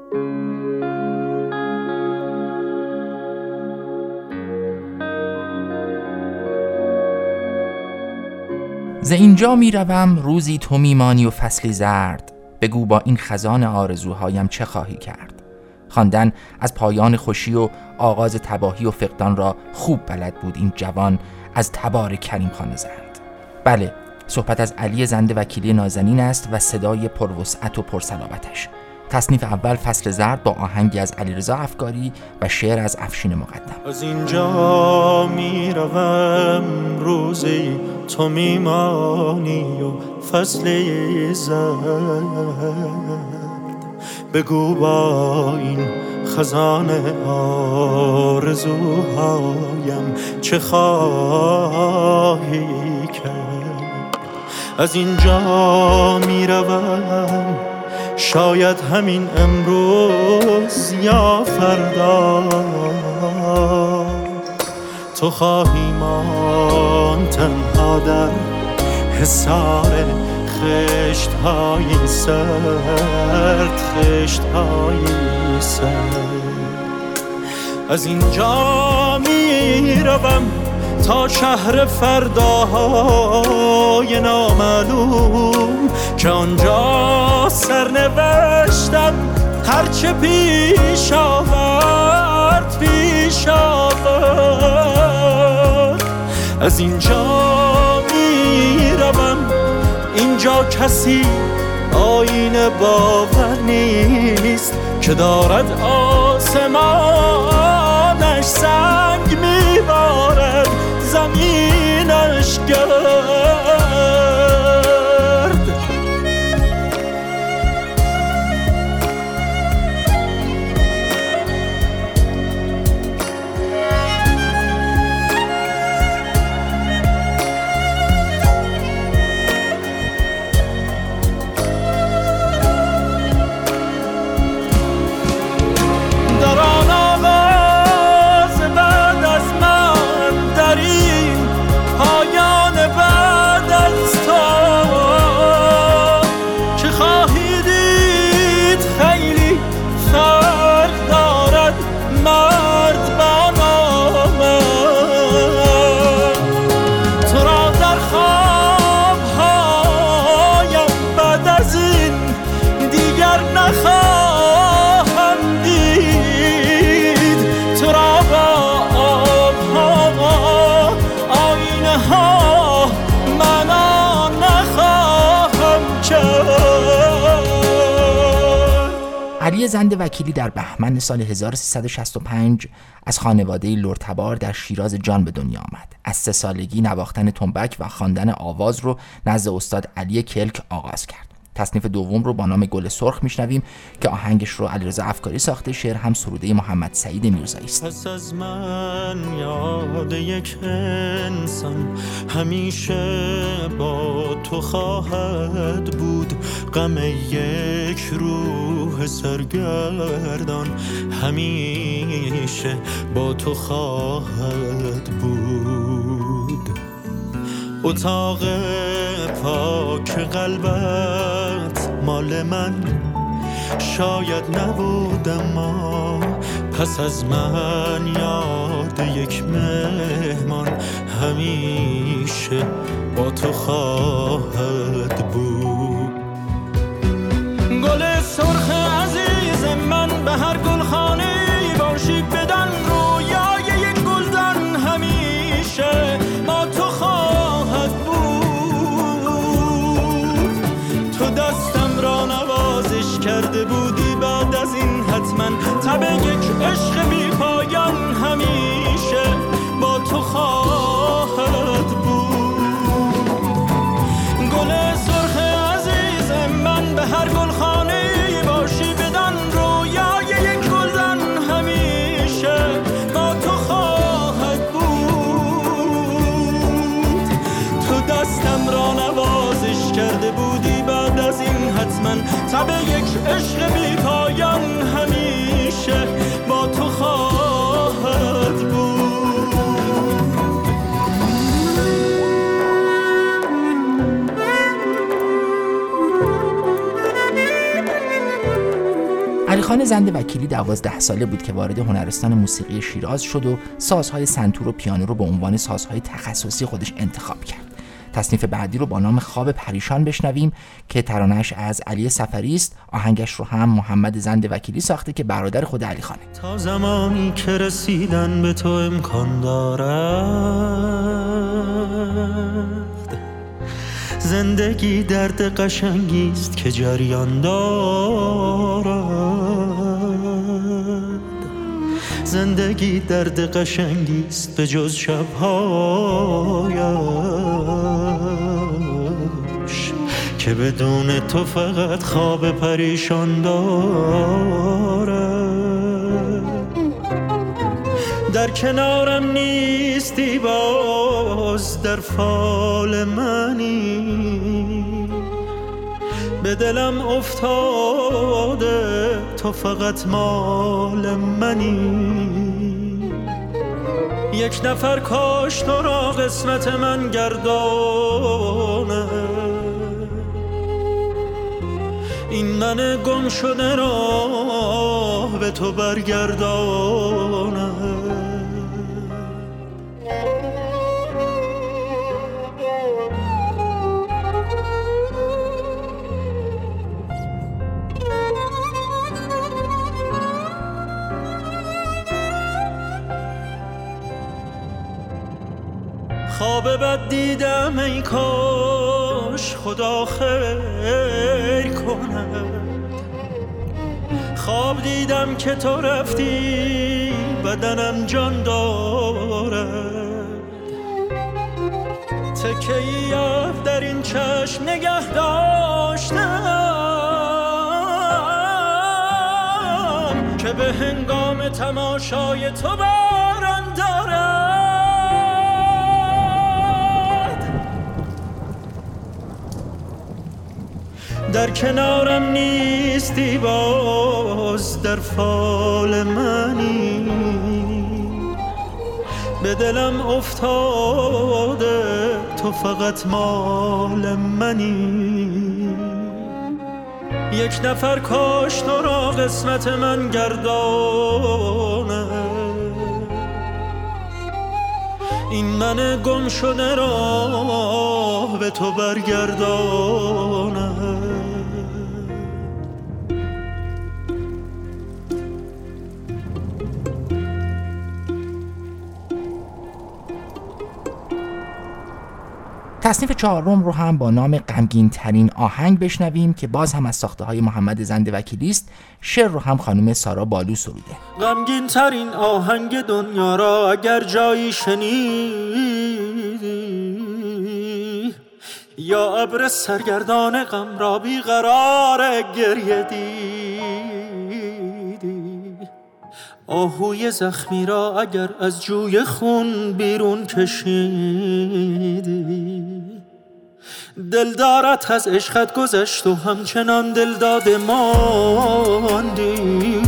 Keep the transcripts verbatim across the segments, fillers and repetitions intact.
ز اینجا می روم روزی تو میمانی و فصلی زرد، بگو با این خزان آرزوهایم چه خواهی کرد. خواندن از پایان خوشی و آغاز تباهی و فقدان را خوب بلد بود این جوان از تبار کریم خان زند. بله، صحبت از علی زنده وکیلی نازنین است و صدای پروسعت و پرصلابتش. تصنیف اول فصل زرد با آهنگی از علیرضا افگاری و شعر از افشین مقدم. از اینجا می روم روزی تو میمانی و فصلی زرد، بگو با این خزان آرزوهایم چه خواهی کرد. از اینجا می روم شاید همین امروز یا فردا تو خواهی ماند تنها در حصار خشت‌های سرد، خشت‌های سرد. از اینجا می روم تا شهر فرداهای نامعلوم که آنجا سرنوشتم هرچه پیش آورد پیش آورد. از اینجا می روم اینجا کسی آینه باور نیست که دارد آسمانش سنگ میبارد زمینش گرد. علی زنده وکیلی در بهمن سال هزار و سیصد و شصت و پنج از خانواده لرتبار در شیراز جان به دنیا آمد. از سه سالگی نواختن تنبک و خواندن آواز رو نزد استاد علی کلک آغاز کرد. تصنیف دوم رو با نام گل سرخ میشنویم که آهنگش رو علیرضا افگاری ساخته، شعر هم سروده محمد سعید میرزایی است. پس از من یاد یک انسان همیشه با تو خواهد بود، غم یک روح سرگردان همیشه با تو خواهد بود. اتاق پاک قلبت مال من شاید نبود، اما پس از من یاد یک مهمان همیشه با تو خواهد بود. گل سرخ عزیز من به هر گلخانه باشی بدن رویای یک گلدان همیشه با تو خواهد بود. تو دستم را نوازش کرده بودی، بعد از این حتما تب یک عشق بی پایان همیشه با تو خواهد بود. گل سرخ عزیز من به هر گلخانه باشی بدن رویای یک گلدان همیشه با تو خواهد بود. تو دستم را نوازش کرده بودی، بعد از این حتما تب یک عشق بی پایان همیشه با تو خواهد بود. علیخان زند وکیلی دوازده ساله بود که وارد هنرستان موسیقی شیراز شد و سازهای سنتور و پیانو رو به عنوان سازهای تخصصی خودش انتخاب کرد. تصنیف بعدی رو با نام خواب پریشان بشنویم که ترانه‌اش از علی صفری است. آهنگش رو هم محمد زند وکیلی ساخته که برادر خود علیخانه. تا زمانی که رسیدن به تو امکان دارد، زندگی درد قشنگی است که جریان دارد. زندگی درد قشنگی است به جز شبهایش که بدون تو فقط خواب پریشان دارد. در کنارم نیستی باز در فال منی، به دلم افتاده تو فقط مال منی. یک نفر کاش تو را قسمت من گردانه، این من گم شده را به تو برگردانه. خواب بد دیدم ای کاش خدا خیر کند. خواب دیدم که تو رفتی بدنم جان دارد. تکه‌ای در این چشم نگه داشتم که به هنگام تماشای تو باران دارد. در کنارم نیستی باز در فال منی، به دلم افتاده تو فقط مال منی. یک نفر کاش تو را قسمت من گردانه، این من گم شده را به تو برگردانه. تصنیف چهارم رو هم با نام غمگین ترین آهنگ بشنویم که باز هم از ساخته های محمد زند وکیلی است. شعر رو هم خانم سارا بالو سروده. غمگین ترین آهنگ دنیا را اگر جایی شنیدی، یا ابر سرگردان غم را بیقرار گریه دیدی، آهوی زخمی را اگر از جوی خون بیرون کشیدی، دلدارت از عشقت گذشت و همچنان دلداد ماندی،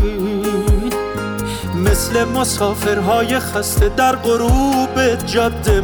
مثل مسافرهای خسته در غروب جاده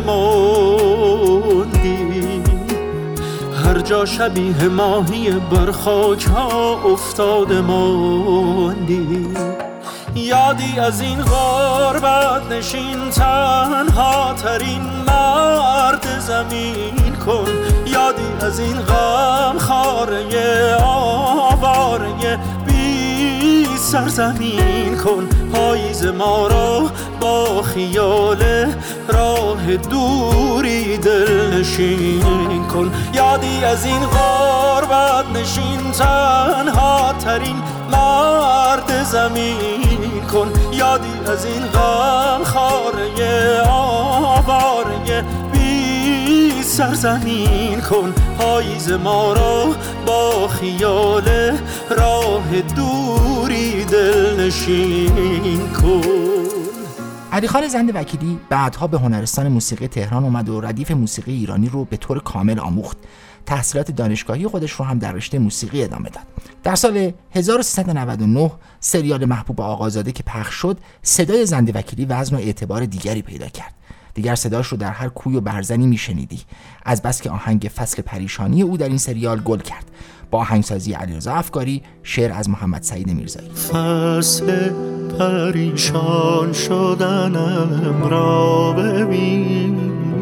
ماندی، هر جا شبیه ماهی بر خاک ها افتاده ماندی. یادی از این غربت نشین تنها ترین مرد زمین کن، یادی از این غم خاره آواره بی سرزمین کن. پاییز ما را با خیال راه دوری دل نشین کن، یادی از این غربت نشین تنها ترین مرد زمین کن، یادی از این غم خاره آواره بی سرزمین کن. پاییز ما را با خیال راه دوری دل نشین کن. علیخان زند وکیلی بعدها به هنرستان موسیقی تهران اومد و ردیف موسیقی ایرانی رو به طور کامل آموخت. تحصیلات دانشگاهی خودش رو هم در رشته موسیقی ادامه داد. در سال هزار و سیصد و نود و نه سریال محبوب آقازاده که پخش شد، صدای زند وکیلی وزن و اعتبار دیگری پیدا کرد. دیگر صداش رو در هر کوی و برزنی میشنیدی، از بس که آهنگ فصل پریشانی او در این سریال گل کرد. با آهنگسازی علیرضا افکاری، شعر از محمد سعید میرزایی. فصل پریشان شدنم را ببین،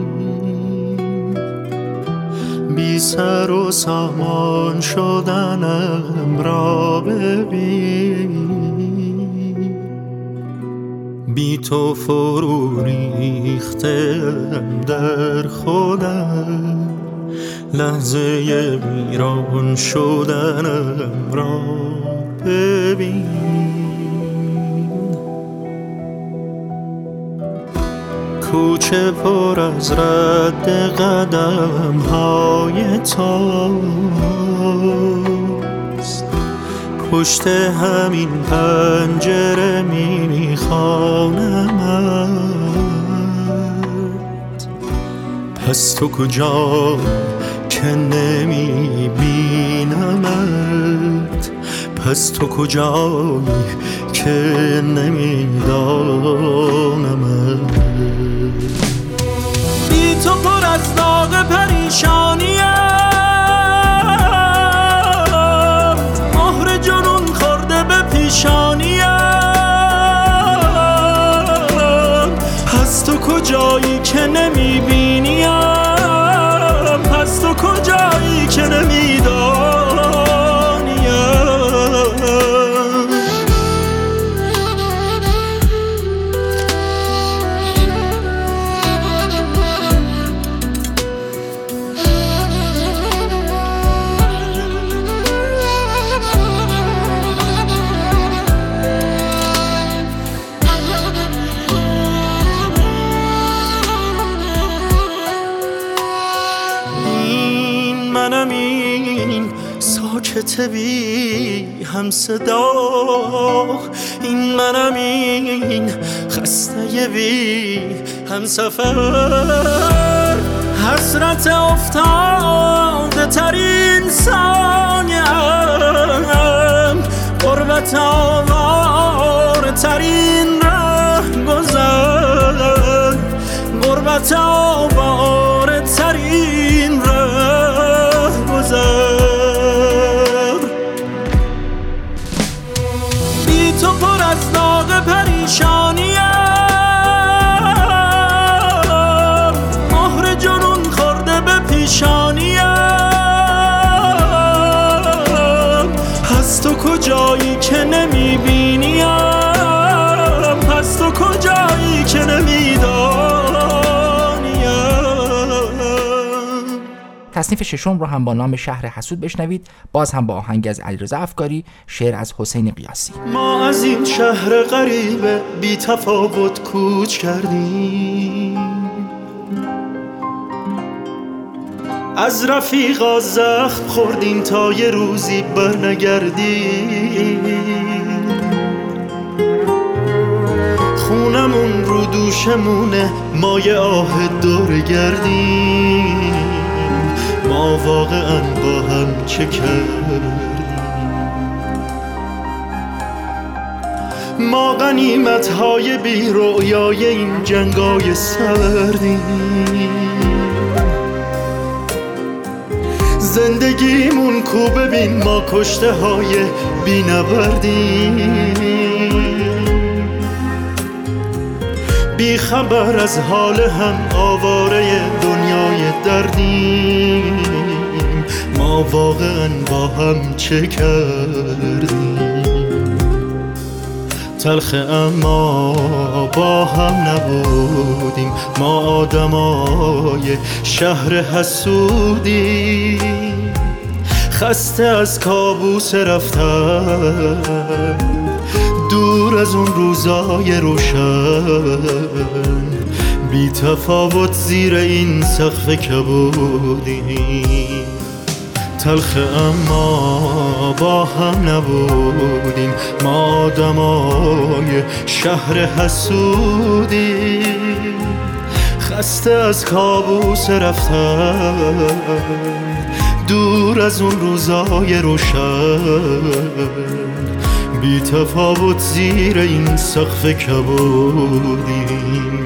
بی سر و سامان شدنم را ببین، بی تو فرو ریختم در خودم، لحظه ویران شدنم را ببین. کوچه پر از رد قدم های تاست، پشت همین پنجره میخوانمت. پس تو کجا که نمیبینمت، پس تو کجایی که نمیدانمت. بی تو پر از داغ پریشانیم، مهر جنون خورده به پیشانیم. پس تو کجایی که نمیبینیم، پس تو کجایی که نمیدانیم. ساکت بی هم صدا، این منم، این خسته بی هم سفر. حسرت افتاده ترین ثانیم، غربت آوار ترین ره گذر، غربت آوار ترین ره گذر. تو پر از داغ پریشانیم، مهر جنون خورده به پیشانیم. پس تو کجایی که نمیبینیم، پس تو کجایی که نمیدانیم. تصنیف ششم رو هم با نام شهر حسود بشنوید، باز هم با آهنگ از علیرضا افکاری، شعر از حسین قیاسی. ما از این شهر غریب بی تفاوت کوچ کردیم، از رفیقا زخم خوردیم تا یه روزی برنگردیم. خونمون رو دوشمونه، ما یه آه دور گردیم. ما واقعا با هم چه کردیم؟ ما غنیمت‌های بی رویای این جنگای سردیم. زندگیمون کو ببین، ما کشته های بی نبردیم. بی خبر از حال هم، آواره دنیای دردیم. ما واقعا با هم چه کردیم؟ تلخ اما با هم نبودیم، ما آدمای شهر حسودیم. خسته از کابوس رفتن، دور از اون روزای روشن. بی تفاوت زیر این سقف کبودیم. تلخ اما با هم نبودیم، ما آدمای شهر حسودیم. خسته از کابوس رفتن، دور از اون روزای روشن. بی تفاوت زیر این سقف کبودیم.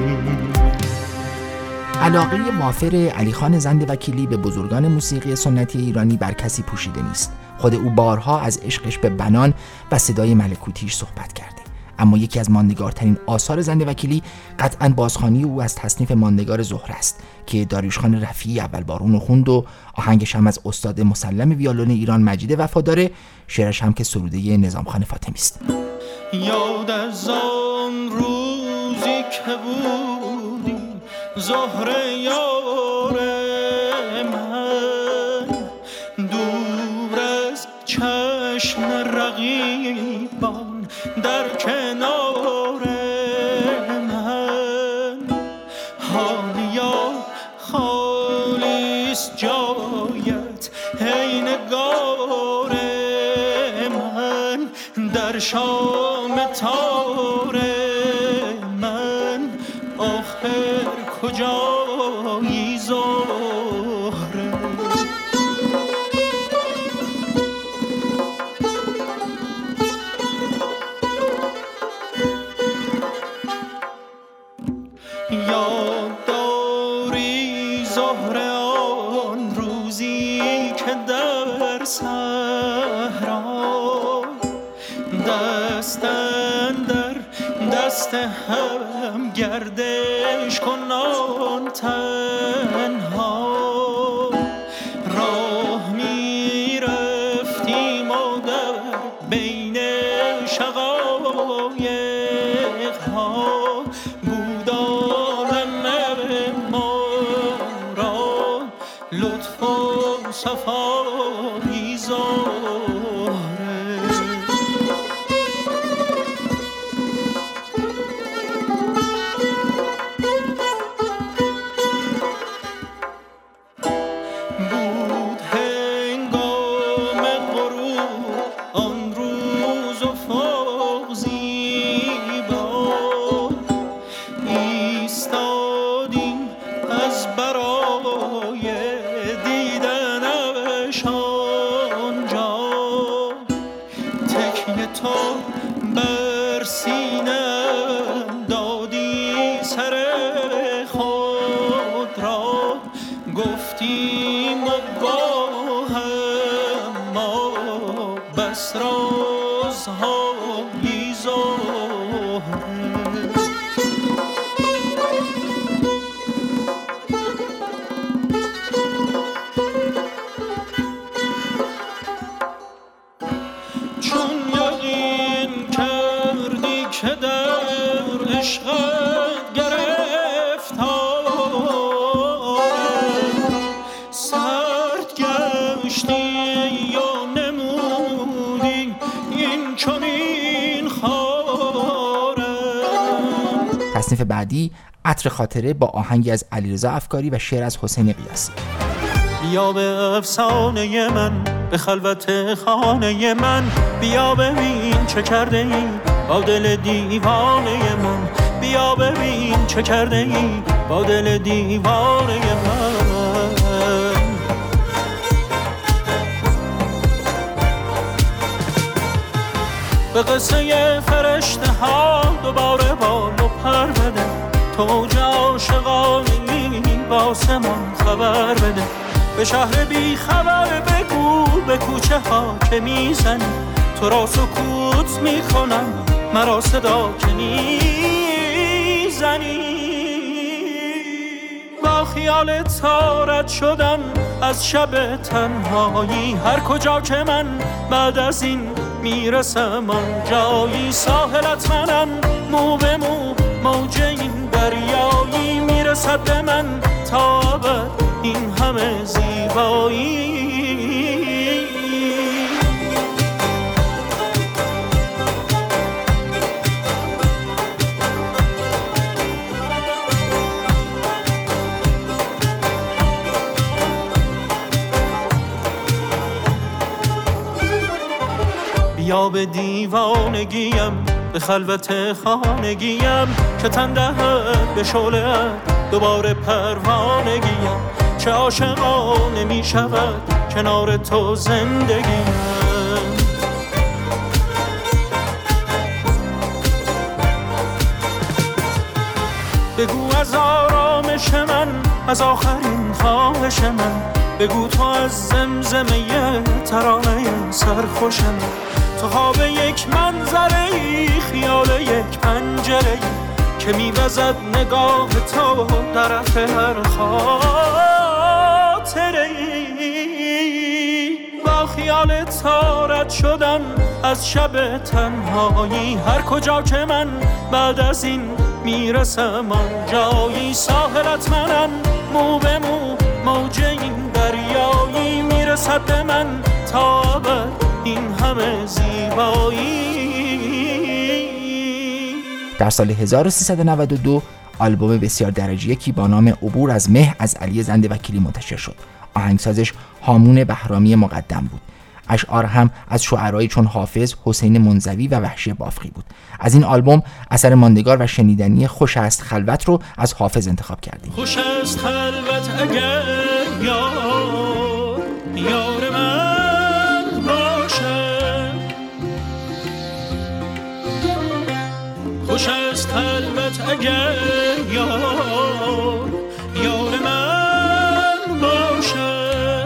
علاقه وافر علیخان زند وکیلی به بزرگان موسیقی سنتی ایرانی بر کسی پوشیده نیست. خود او بارها از عشقش به بنان و صدای ملکوتیش صحبت کرده. اما یکی از ماندگارترین آثار زنده وکیلی قطعاً بازخوانی او از تصنیف ماندگار زهره است که داریوش خان رفیعی اول بارون رو خوند و آهنگش هم از استاد مسلم ویولون ایران مجید وفاداره، شعرش هم که سروده نظام خان فاطمی است. یاد از آن روزی که بودی زهره یار من، دور از چشم رقیبان در کنار من، حالیا خالیست جایت ای نگار من، در شام تار من آخر کجایی زهره. یاد داری زهره آن روزی که در صحرا دستن در دست هم گردش کنان تنها، راه می رفتیم و در بین شقایق ها بود عالم ما را لطف و صفایی زهره. گفتیم و با هم ما بس رازهایی زهره. چون یقین کردی که در عشقت گرفتار تصنیف بعدی عطر خاطره با آهنگی از علیرضا افکاری و شعر از حسین قیاسی. بیا به افسانه من، به خلوت خانه من، بیا ببین چه کرده ای با دل دیوانه من، بیا ببین چه کرده ای با دل دیوانه من. به قصه فرشته ها دوباره بال و پر بده، تو اوج عاشقانه‌ای با آسمان خبر بده، به شهر بی خبر بگو به کوچه ها که میزنی، تو را سکوت میکنم مرا صدا که نیزنی. با خیال تارت شدم از شب تنهایی، هر کجا که من بعد از این میرسم آن جایی، ساحلت منم مو به مو موج این دریایی، میرسد به من تا ابد این همه زیبایی. بیا به دیوانگیم، به خلوت خانگیم، که تن دهد به شعله‌ات دوباره پروانگیم، چه عاشقانه می شود کنار تو زندگیم. بگو از آرامش من، از آخرین خواهش من، بگو تو از زمزمه ترانه سرخوشم، تو خواب یک منظره خیال یک پنجره که میوزد نگاه تو طرف هر خاطره. با خیال تارت شدن از شب تنهایی، هر کجا که من بعد از این میرسم آنجایی. ساحلت منم مو به مو، موج این دریایی میرسد به من تا ابد این همه زیبایی. در سال هزار و سیصد و نود و دو آلبوم بسیار درجه یکی با نام عبور از مه از علی زنده وکیلی منتشر شد. آهنگسازش هامون بهرامی مقدم بود. اشعار هم از شاعرایی چون حافظ، حسین منزوی و وحشی بافقی بود. از این آلبوم اثر ماندگار و شنیدنی خوش است خلوت رو از حافظ انتخاب کردیم. خوش است خلوت اگر یار یار من باشه، خوش است خلوت اگر یار یار من باشه.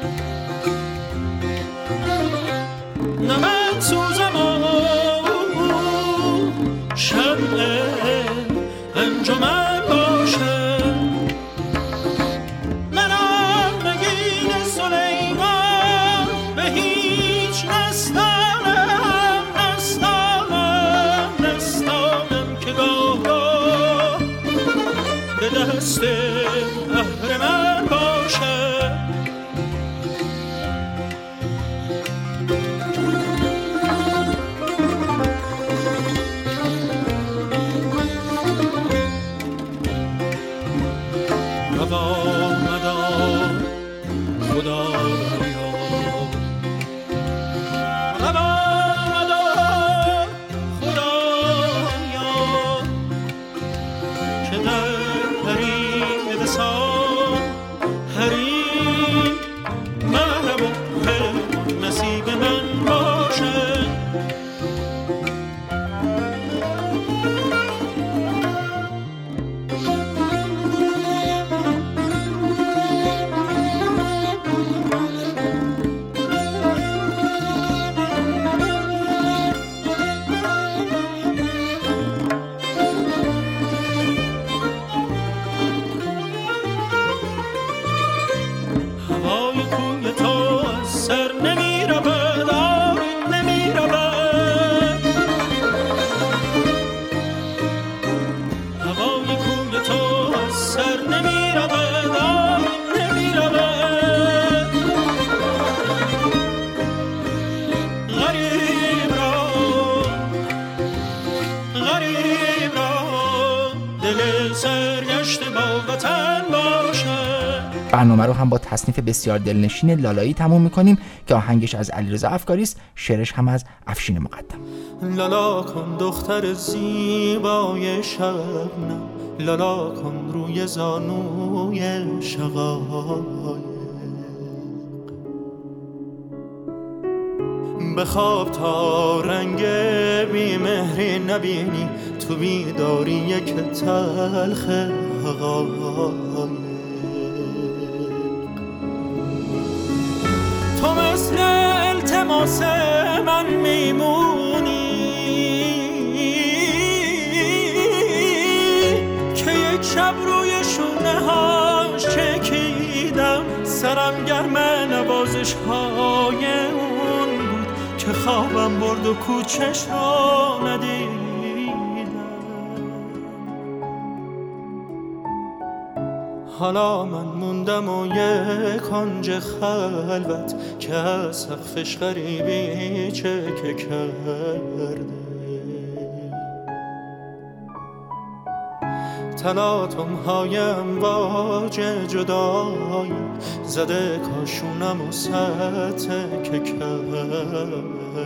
نه من سوزم و شمع انجمن باشه، منم نگین سلیمان به هیچ نستانم نستانم نستانم که گاه گاه به دست اهرمن باشه. برنامه رو هم با تصنیف بسیار دلنشین لالایی تموم میکنیم که آهنگش از علیرضا افکاری است، شعرش هم از افشین مقدم. لالا کن دختر زیبای شبنم، لالا کن روی زانوی شقایق، بخواب تا رنگ بیمهری نبینی، تو بیداری یک تلخ حقایق. تو مثل التماس من میمونی که یک شب روی شونه هاش چکیدم، سرم گرم نوازش های اون بود که خوابم برد و کوچش را ندیدم. حالا من موندم و یک کنج خلوت که از سقفش غریبی چکه کرده، تلاطم های امواج جدایی زده کاشونم و ستکه کرده.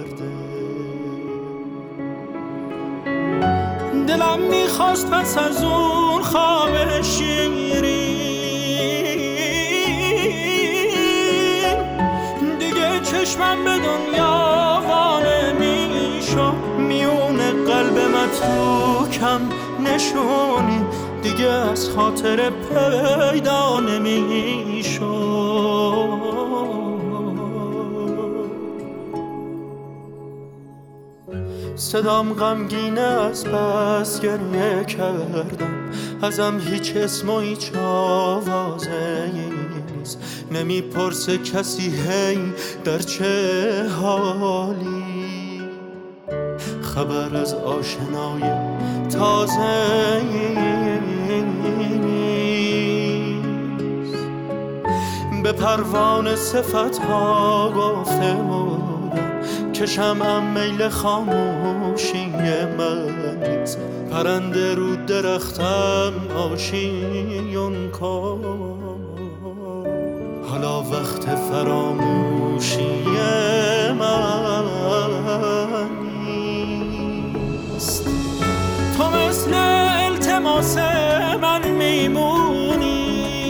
دلم میخواست پس از اون خواب شیرین دیگه چشمم به دنیا وانه میشو، میون قلب متروکم نشونی دیگه از خاطر پیدا نمیشو. صدام غمگینه از بس گریه کردم، ازم هیچ اسم و هیچ آوازه نیست. نمیپرسه کسی هی در چه حالی، خبر از آشنای تازه نیست. به پروانه صفت‌ها گفته بودم که شمعم میل خاموشی من نیست. پرنده رو درختم آشیون کن، حالا وقت فراموشی من نیست. تو مثل التماس من میمونی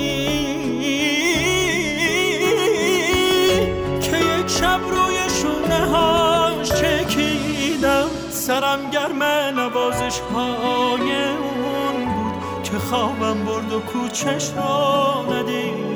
که یک شب روی شونه هاش چکیدم. سرم گرم نوازش های اون بود که خوابم برد و کوچش را ندید.